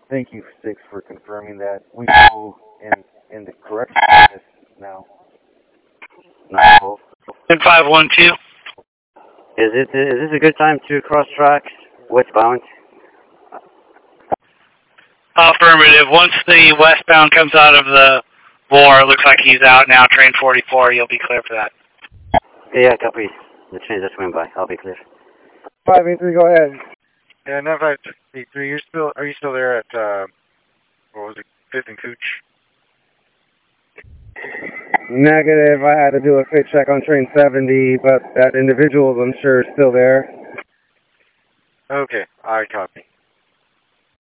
Thank you, 6, for confirming that. We go in the correct status now. 9-12. 512. Is this a good time to cross tracks westbound? Affirmative. Once the westbound comes out of the war, it looks like he's out now. Train 44. You'll be clear for that. Okay, yeah, copy. The train just went by. I'll be clear. 583, go ahead. Yeah, 9583. Are you still there at what was it, 5th and Cooch? Negative. I had to do a fit check on train 70, but that individual, I'm sure, is still there. Okay, I copy.